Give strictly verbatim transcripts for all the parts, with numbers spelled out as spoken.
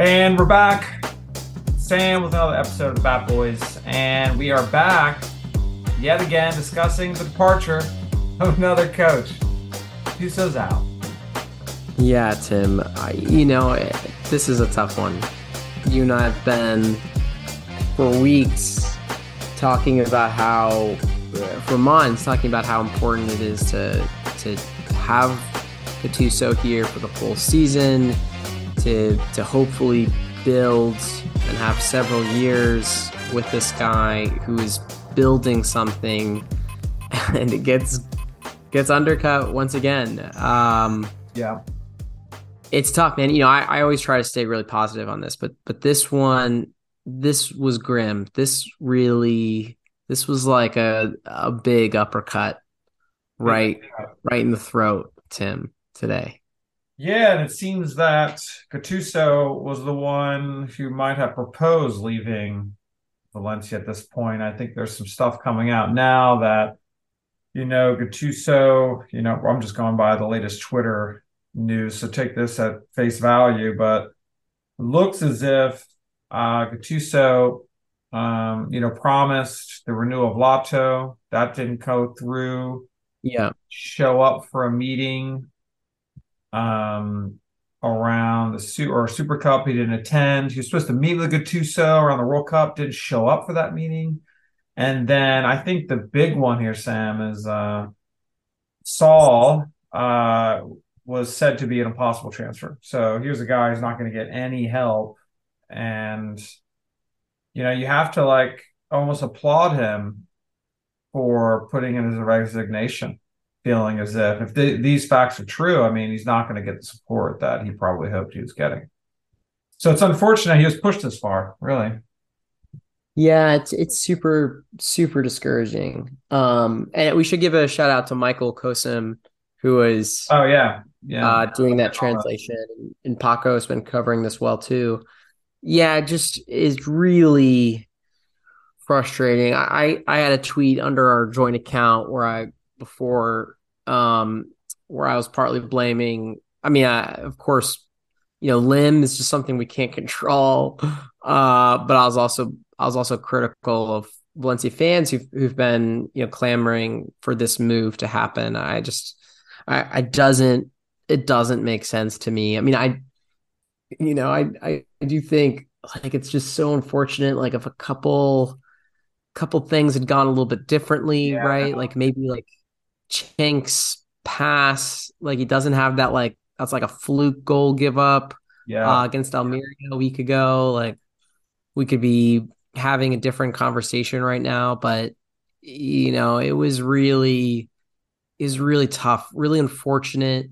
And we're back, Sam, with another episode of the Bat Boys, and we are back yet again discussing the departure of another coach. Gattuso's out. Yeah, Tim. I, you know, this is a tough one. You and I have been for weeks talking about how, for months, talking about how important it is to to have Gattuso here for the full season. To, to hopefully build and have several years with this guy who is building something, and it gets gets undercut once again. Um, yeah, it's tough, man. You know, I, I always try to stay really positive on this, but but this one, this was grim. This really, this was like a a big uppercut, right, right in the throat, Tim, today. Yeah, and it seems that Gattuso was the one who might have proposed leaving Valencia at this point. I think there's some stuff coming out now that, you know, Gattuso, you know, I'm just going by the latest Twitter news, so take this at face value, but it looks as if uh, Gattuso, um, you know, promised the renewal of Lato. That didn't go through. Yeah. Show up for a meeting um, around the Su- or Super Cup. He didn't attend. He was supposed to meet with Gattuso around the World Cup. Didn't show up for that meeting. And then I think the big one here, Sam, is uh, Saul uh, was said to be an impossible transfer. So here's a guy who's not going to get any help. And, you know, you have to like almost applaud him for putting in his resignation, feeling as if if the, these facts are true, I mean, he's not going to get the support that he probably hoped he was getting. So it's unfortunate he was pushed this far, really. Yeah, it's it's super super discouraging. Um, and we should give a shout out to Michael Kosim, who was Oh yeah, yeah, uh, doing that translation, and Paco has been covering this well too. Yeah, it just is really frustrating. I I had a tweet under our joint account where I before um where I was partly blaming. I mean, I, of course, you know, Lim is just something we can't control. Uh, but I was also I was also critical of Valencia fans who've who've been, you know, clamoring for this move to happen. I just I, I doesn't it doesn't make sense to me. I mean, I you know, I, I I do think like it's just so unfortunate. Like if a couple couple things had gone a little bit differently, yeah. right? Like maybe like Chink's pass, like he doesn't have that, like that's like a fluke goal give up Yeah, uh, against Almeria a week ago. Like we could be having a different conversation right now, but you know, it was really is really tough, really unfortunate.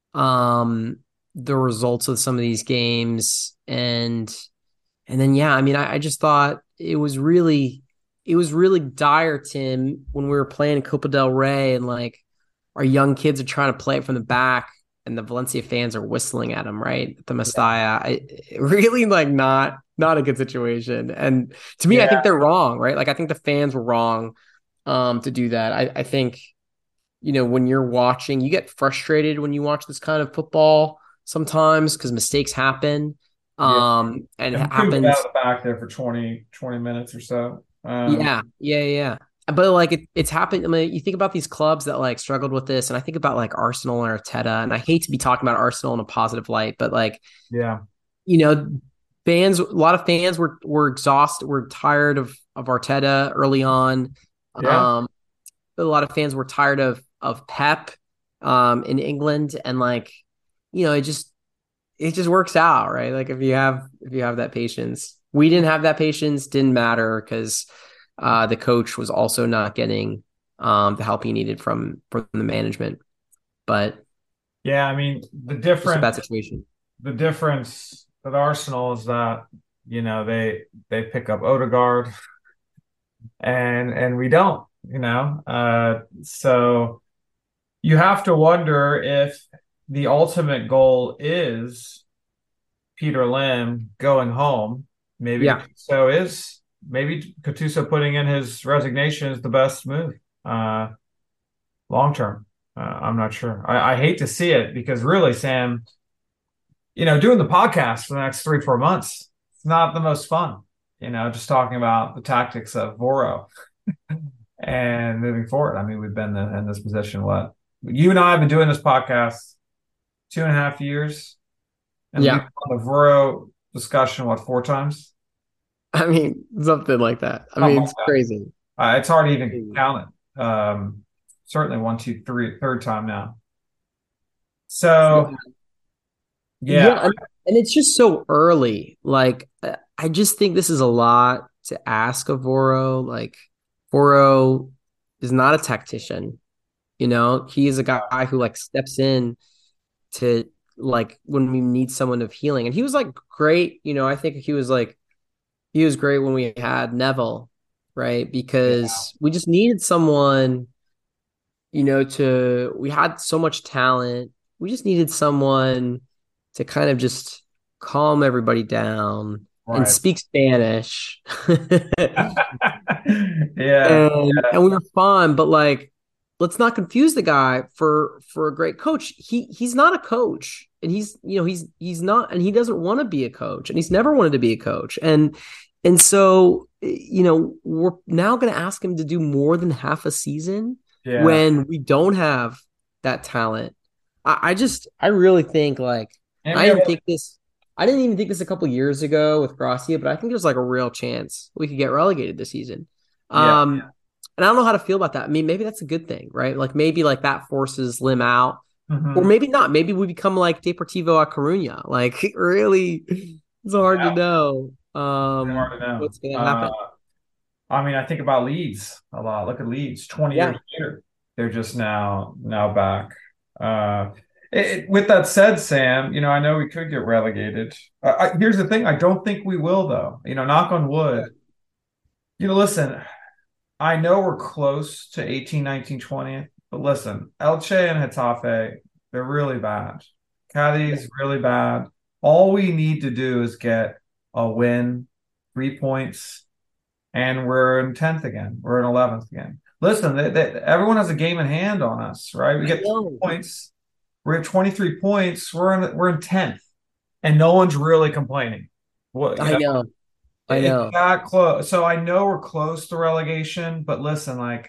Um, the results of some of these games, and and then yeah, I mean, I, I just thought it was really it was really dire, Tim, when we were playing Copa del Rey and like our young kids are trying to play it from the back and the Valencia fans are whistling at them, right? At the Mestalla. I, really like not not a good situation. And to me, yeah. I think they're wrong, right? Like I think the fans were wrong um, to do that. I, I think, you know, when you're watching, you get frustrated when you watch this kind of football sometimes because mistakes happen. Yeah. Um, and it And couldn't get happens. out of the back there for twenty, twenty minutes or so. Um, Yeah, yeah, yeah. But like it, it's happened. I mean, you think about these clubs that like struggled with this, and I think about like Arsenal and Arteta, and I hate to be talking about Arsenal in a positive light, but like, yeah, you know, fans, a lot of fans were were exhausted, were tired of of Arteta early on. yeah, Um, a lot of fans were tired of of Pep um in England, and like, you know, it just it just works out, right? Like if you have if you have that patience. We didn't have that patience, didn't matter because uh, the coach was also not getting um, the help he needed from from the management. But yeah. I mean, the just a bad difference, situation. the difference with Arsenal is that, you know, they they pick up Odegaard, and and we don't, you know. Uh, so you have to wonder if the ultimate goal is Peter Lim going home. Maybe Yeah. Gattuso is maybe Gattuso putting in his resignation is the best move uh, long term. Uh, I'm not sure. I, I hate to see it because really, Sam, you know, doing the podcast for the next three, four months, it's not the most fun, you know, just talking about the tactics of Voro and moving forward. I mean, we've been in this position, what? You and I have been doing this podcast two and a half years, and we've Yeah. had the Voro discussion, what, four times? I mean, something like that. I Something mean, like it's that. crazy. Uh, it's hard to even count it. Um, certainly one, two, three, third time now. Yeah. So, Yeah. yeah, And, and it's just so early. Like, I I just think this is a lot to ask of Voro. Like, Voro is not a tactician. You know, he is a guy who like steps in to like when we need someone of healing. And he was like great. You know, I think he was like, he was great when we had Neville, right? yeah, Because we just needed someone, you know, to, we had so much talent. We just needed someone to kind of just calm everybody down and right. speak Spanish. Yeah, and and we were fine, but like, let's not confuse the guy for for a great coach. He he's not a coach, and he's you know he's he's not, and he doesn't want to be a coach, and he's never wanted to be a coach, and and so you know we're now going to ask him to do more than half a season yeah. when we don't have that talent. I, I just I really think like And we I have, didn't think this. I didn't even think this a couple years ago with Gracia, but I think there's like a real chance we could get relegated this season. yeah. Um, and I don't know how to feel about that. I mean, maybe that's a good thing, right? Like maybe like that forces Lim out, or Hmm. maybe not. Maybe we become like Deportivo a Coruña. Like really, it's hard to Yeah, know it's um, hard to know. what's going to Uh, happen. I mean, I think about Leeds a lot. Look at Leeds, twenty years Yeah, later, they're just now now back. Uh, it, it- with that said, Sam, you know, I know we could get relegated. Uh, I, here's the thing: I don't think we will, though. You know, knock on wood. You know, listen, I know we're close to eighteen, nineteen, twenty, but listen, Elche and Getafe, they're really bad. yeah, Cadiz, really bad. All we need to do is get a win, three points, and we're in tenth again. We're in eleventh again. Listen, they, they, everyone has a game in hand on us, right? We I get three know. points. We're at twenty-three points. We're in we're in tenth, and no one's really complaining. What, you I know, know. I it's know. that close. So I know we're close to relegation, but listen, like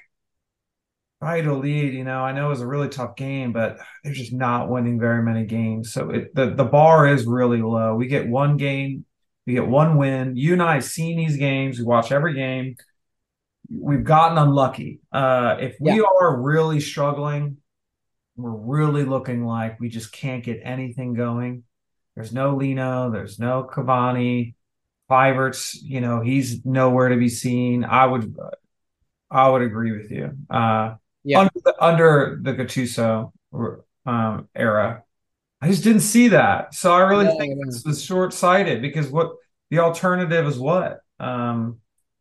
Valladolid, you know, I know it was a really tough game, but they're just not winning very many games. So it, the the bar is really low. We get one game, we get one win. You and I have seen these games. We watch every game. We've gotten unlucky. Uh, if Yeah, we are really struggling, we're really looking like we just can't get anything going. There's no Lino, there's no Cavani. Fivert's, you know, he's nowhere to be seen. I would I would agree with you. Uh, yeah, under the, under the Gattuso um, era, I just didn't see that. So I really no, think no. this was short-sighted because what the alternative is what? Um,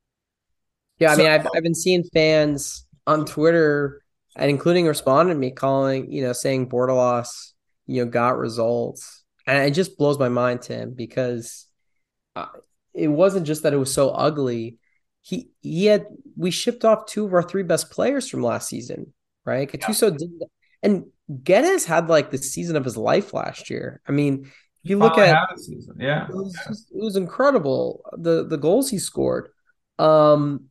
Yeah, I so mean, I've I've been seeing fans on Twitter and including responding to me calling, you know, saying Bordalos, you know, got results, and it just blows my mind, Tim, because uh, it wasn't just that it was so ugly. He he had we shipped off two of our three best players from last season, right? yeah, Gattuso did, and Geddes had like the season of his life last year. I mean, if he you look finally at had a season. Yeah, it was just, it was incredible the the goals he scored. Um,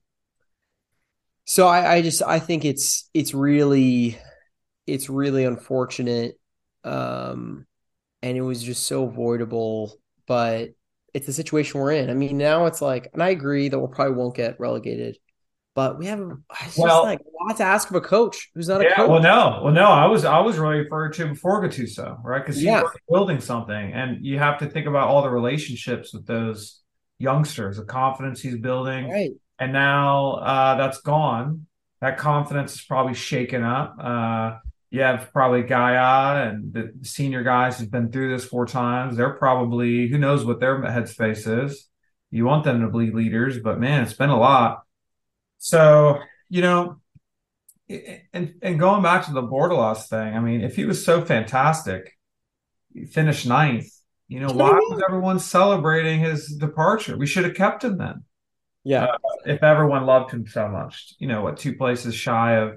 so I, I just I think it's it's really it's really unfortunate. Um, and it was just so avoidable, but it's the situation we're in. I mean, now it's like, and I agree that we probably won't get relegated, but we have it's just well, like a lot to ask of a coach who's not a yeah, well, coach. no, well, no, I was I was really referred to before Gattuso, right? Because he's Yeah, already building something, and you have to think about all the relationships with those youngsters, the confidence he's building, right. and now uh, that's gone. That confidence is probably shaken up. Uh, you have probably Gaia and the senior guys who've been through this four times. They're probably who knows what their headspace is. You want them to be leaders, but man, it's been a lot. So you know. And and going back to the Bordalos thing, I mean, if he was so fantastic, he finished ninth, you know, I why was know. everyone celebrating his departure? We should have kept him then. Uh, Yeah. if everyone loved him so much, you know, what two places shy of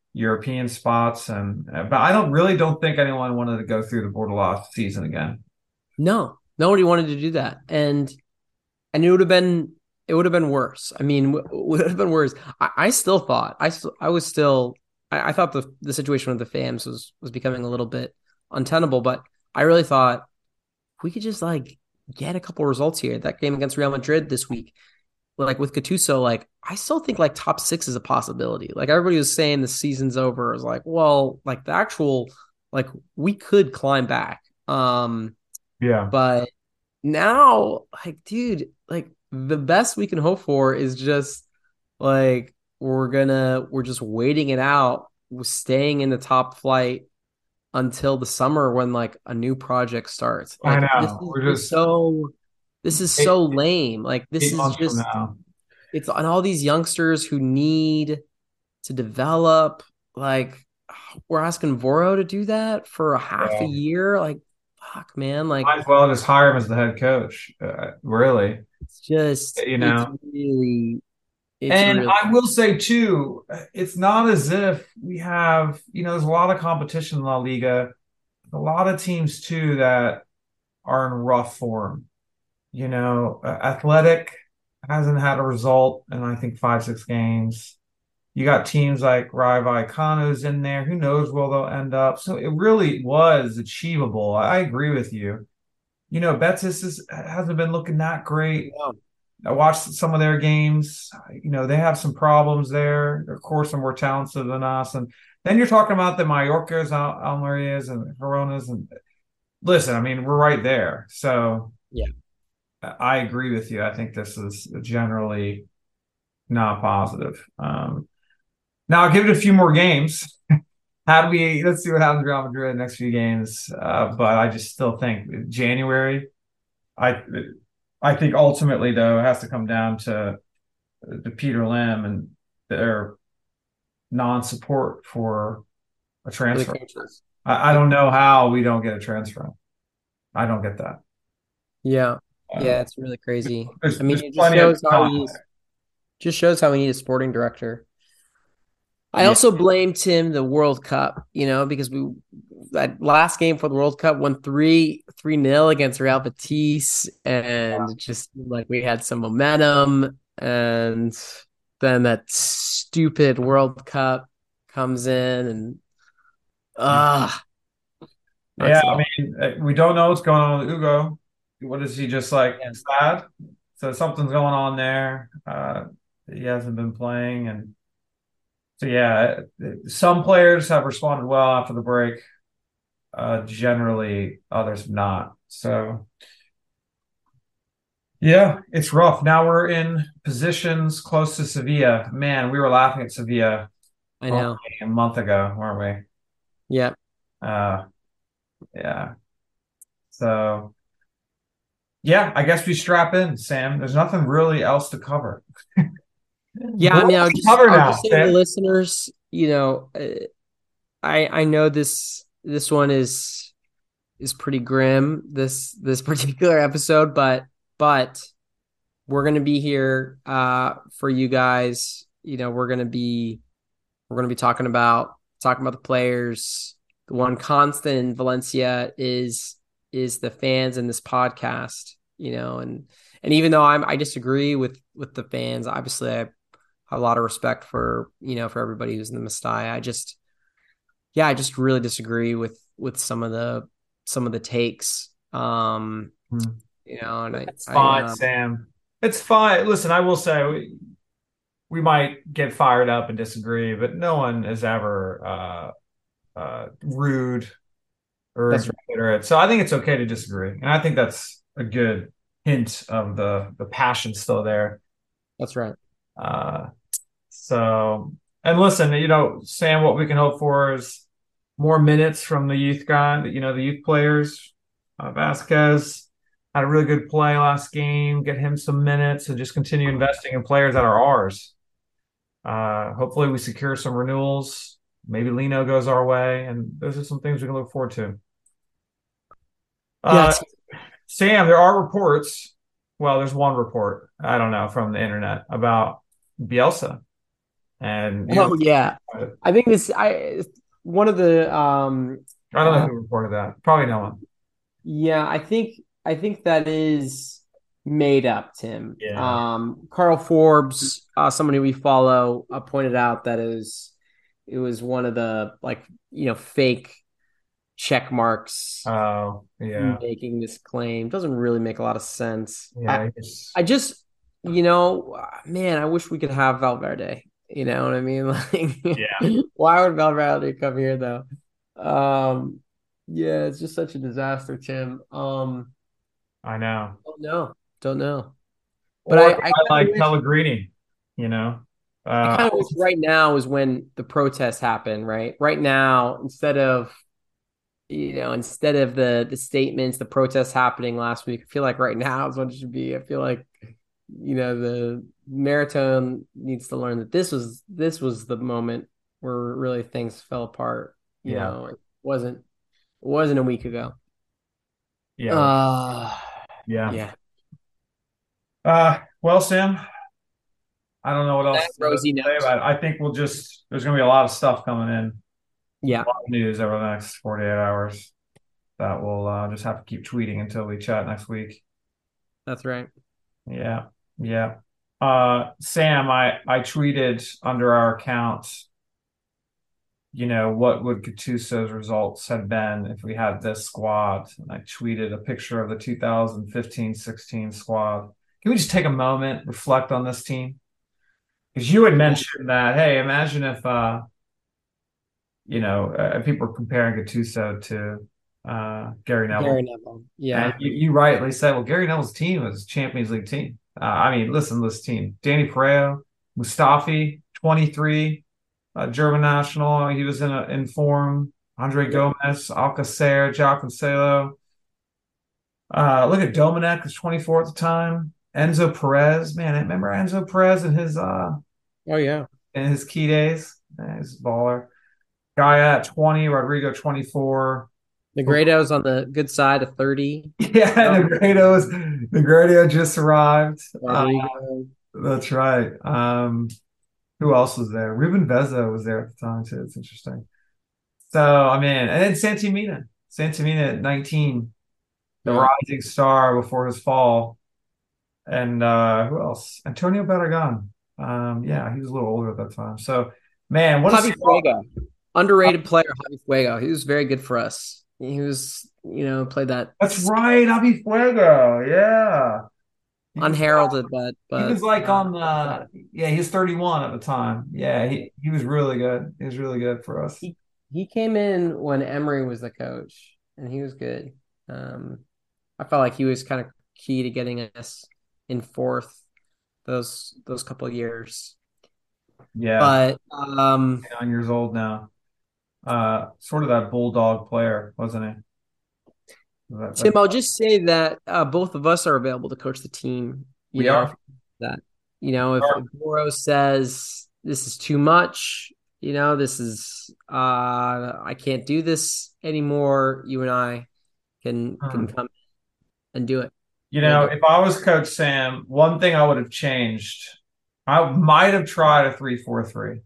European spots, and uh, but I don't really don't think anyone wanted to go through the Bordalos season again. No, nobody wanted to do that, and and it would have been it would have been worse. I mean, w- would have been worse. I, I still thought I still I was still I, I thought the the situation with the fans was was becoming a little bit untenable, but I really thought we could just like get a couple results here. That game against Real Madrid this week, like with Gattuso, like I still think like top six is a possibility. Like everybody was saying the season's over. I was like, well, like the actual like we could climb back. Um, Yeah, but now, like, dude, like the best we can hope for is just like we're gonna we're just waiting it out, staying in the top flight until the summer when like a new project starts. I Like this know. is We're just just so this is eight, so lame. Like this eight is months from just now. it's on all these youngsters who need to develop. Like we're asking Voro to do that for a half a Yeah. year. Like fuck, man. Like Might as well just hire him as the head coach. Uh, really, it's just you it's know. really it's And really I will say too, it's not as if we have, you know, there's a lot of competition in La Liga, a lot of teams too that are in rough form. You know, uh, Athletic hasn't had a result in I think five, six games. You got teams like Rayo Vallecano's in there. Who knows where they'll end up? So it really was achievable. I agree with you. You know, Betis is, hasn't been looking that great. yeah. I watched some of their games. You know, they have some problems there. Of course, they're more talented than us. And then you're talking about the Mallorcas, Al Almerias, and Gironas. And listen, I mean, we're right there. So Yeah. I agree with you. I think this is generally not positive. Um, now I'll give it a few more games. How do we? Let's see what happens to Real Madrid in the next few games. Uh, but I just still think January. I I think ultimately though it has to come down to to Peter Lim and their non-support for a For the transfer. coaches. I, I don't know how we don't get a transfer. I don't get that. Yeah. Uh, Yeah, it's really crazy. there's I mean, there's it just plenty of shows how we talent need there. just shows how we need a sporting director. I Yeah, also blame Tim the World Cup, you know, because we that last game for the World Cup won three three nil against Real Betis, and just like we had some momentum, and then that stupid World Cup comes in and ah yeah. knocks it I all. mean, uh, we don't know what's going on with Ugo. What is he just like Yeah, sad? So something's going on there. Uh, he hasn't been playing, and so yeah, some players have responded well after the break. Uh, generally, others have not. So yeah, it's rough. Now we're in positions close to Sevilla. Man, we were laughing at Sevilla I only know. a month ago, weren't Yeah. we? Uh, yeah. So yeah, I guess we strap in, Sam. There's nothing really else to cover. Yeah, I What mean, I else would to just cover I would now, just say to the Sam? listeners, you know, uh, I I know this this one is is pretty grim, this this particular episode, but but we're gonna be here uh for you guys. You know, we're gonna be we're gonna be talking about talking about the players. The one constant in Valencia is is the fans in this podcast, you know, and and even though I'm I disagree with with the fans, obviously I have a lot of respect for, you know, for everybody who's in the Mestalla. I just yeah, I just really disagree with with some of the some of the takes. Um, Hmm. you know, and I It's I fine, um Sam. It's fine. Listen, I will say we, we might get fired up and disagree, but no one is ever uh, uh, rude or that's right. inconsiderate. So I think it's okay to disagree, and I think that's a good hint of the the passion still there. That's right. Uh, so, and listen, you know, Sam, what we can hope for is more minutes from the youth guy. You know, the youth players. Uh, Vasquez had a really good play last game. Get him some minutes and just continue investing in players that are ours. Uh, hopefully, we secure some renewals. Maybe Lino goes our way, and those are some things we can look forward to. Yeah, Uh, it's, Sam, there are reports. Well, there's one report, I don't know, from the internet about Bielsa. And you oh yeah. know, I think this I one of the um I don't know uh who reported that. Probably no one. Yeah, I think I think that is made up, Tim. Yeah. Um, Carl Forbes, uh, someone who we follow, uh, pointed out that it was it was one of the like you know fake check marks Oh, yeah. making this claim. Doesn't really make a lot of sense. I Yeah. It's, I just you know man, I wish we could have Valverde. You know what I mean? yeah, Like, why would Valverde come here though? Um, yeah, it's just such a disaster, Tim. Um. I know. Don't know. Don't know. But Or I, a I guy kind of like wish Pellegrini, you know. I Uh, kind of wish right now is when the protests happen, right? Right now, instead of you know, instead of the the statements, the protests happening last week, I feel like right now is what it should be. I feel like, you know, the Maritone needs to learn that this was this was the moment where really things fell apart. You yeah, know, it wasn't it wasn't a week ago. yeah, Uh yeah. yeah. Uh, well, Sam, I don't know what That else to rosy say note. about it. I think we'll just, there's going to be a lot of stuff coming in, a Yeah, lot of news over the next forty-eight hours that we'll uh, just have to keep tweeting until we chat next week. that's right. Yeah, yeah. Uh, Sam, I, I tweeted under our account, you know, what would Gattuso's results have been if we had this squad? And I tweeted a picture of the two thousand fifteen sixteen squad. Can we just take a moment, reflect on this team? Because you had mentioned that, hey, imagine if, uh, you know, uh, people were comparing Gattuso to uh, Gary Gary Neville. Neville. And Yeah. you, you rightly said, well, Gary Neville's team was a Champions League team. Uh, I mean, listen to this team. Danny Pereira, Mustafi, twenty-three, uh, German national. He was in a, in form. Andre Yep. Gomez, Alcacer, João Cancelo. Uh, look at Domenech, who's twenty-four at the time. Enzo Perez, man, remember Enzo Perez in his uh Oh yeah. in his key days? Man, he's a baller. Guy at twenty, Rodrigo twenty-four. Negredo's on the good side of thirty. Yeah, Oh, Negredo's Negredo just arrived. Uh, Rodrigo. that's right. Um, who else was there? Ruben Vezzo was there at the time too. It's interesting. So I mean, and then Santimina, Santimina at nineteen, the Yeah. rising star before his fall. And uh, who else? Antonio Barragan. Um, yeah, he was a little older at that time. So, man, what a Javi squad. Fuego. Underrated player, Javi Fuego. He was very good for us. He was, you know, played that That's right, Javi Fuego. Yeah, he was unheralded, but he was but like uh, on the yeah, he was thirty-one at the time. Yeah, he he was really good. He was really good for us. he he came in when Emery was the coach, and he was good. Um, I felt like he was kind of key to getting us in fourth those those couple of years. Yeah, But um, nine years old now. Uh, sort of that bulldog player, wasn't he? That, Tim, that, I'll just say that uh, both of us are available to coach the team. You we know, if are. that you know, if, if Are. Boro says this is too much, you know, this is uh, I can't do this anymore. You and I can can Hmm. come and do it. You Really know, do it. if I was Coach Sam, one thing I would have changed, I might have tried a three four three.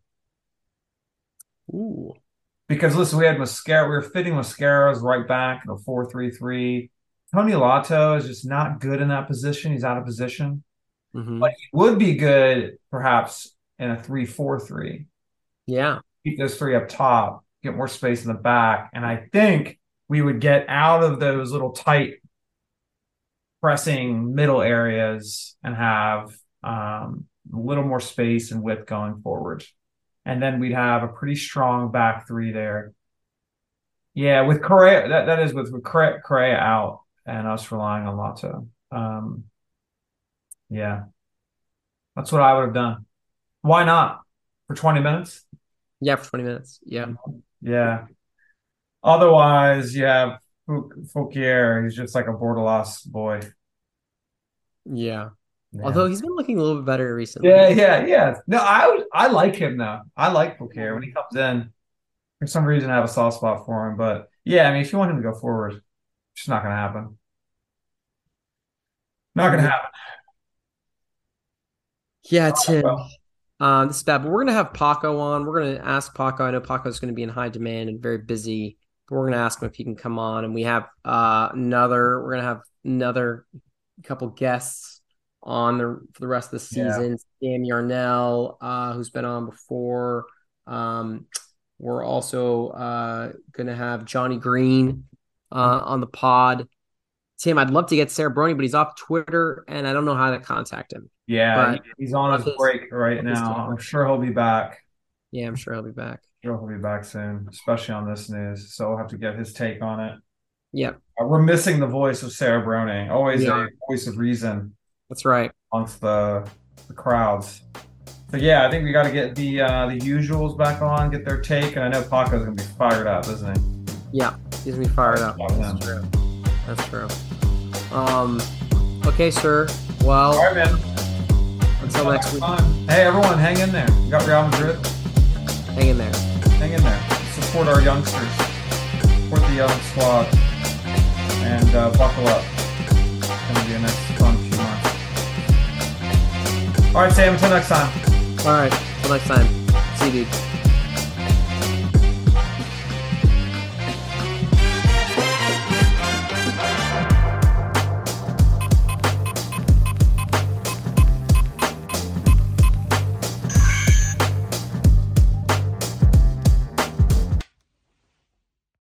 Ooh. Because listen, we had Mascara, we were fitting Mascaras right back in a four three three. Tony Lato is just not good in that position. He's out of position. But Hmm. he would be good perhaps in a three four three. Yeah. Keep those three up top, get more space in the back. And I think we would get out of those little tight pressing middle areas and have um, a little more space and width going forward. And then we'd have a pretty strong back three there. Yeah, with Correa, that, that is with, with Correa, Correa out and us relying on Lato. Um, yeah, that's what I would have done. Why not? For twenty minutes? Yeah, for twenty minutes. Yeah. Yeah. Otherwise, you have Fouquier. He's just like a Bordeaux boy. Yeah. Yeah. Although he's been looking a little bit better Yeah, recently. yeah, yeah. No, I would, I like him though. I like Fouquier when he comes in. For some reason, I have a soft spot for him. But yeah, I mean, if you want him to go forward, it's just not going to happen. Not going to Yeah. happen. Yeah, Tim. Well, Um, this is bad, but we're gonna have Paco on. We're gonna ask Paco. I know Paco's gonna be in high demand and very busy but we're gonna ask him if he can come on. And we have uh, another. We're gonna have another couple guests on the for the rest of the season. Yeah. Sam Yarnell, uh, who's been on before. Um, we're also uh, gonna have Johnny Green uh, on the pod. Tim, I'd love to get Cerebroni, but he's off Twitter, and I don't know how to contact him. Yeah, he, he's on his, his break right now. I'm sure he'll be back. Yeah, I'm sure he'll be back. I'm sure he'll be back soon, especially on this news. So we'll have to get his take on it. Yep. Uh, we're missing the voice of Cerebroni, always yeah. a voice of reason. That's right. Amongst the, the crowds. But yeah, I think we got to get the uh, the usuals back on, get their take, and I know Paco's gonna be fired up, isn't he? Yeah, he's gonna be fired up. That's true. That's true. Um, okay, sir. Well, all right, man. Until well, next week. Fun. Hey, everyone, hang in there. We got Real Madrid. Hang in there. Hang in there. Support our youngsters. Support the young squad. And uh, buckle up. It's gonna be a nice, fun few months. All right, Sam. Until next time. All right. Until next time. See you, dude.